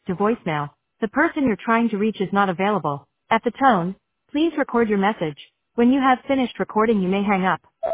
to voicemail. The person you're trying to reach is not available. At the tone, please record your message. When you have finished recording, you may hang up.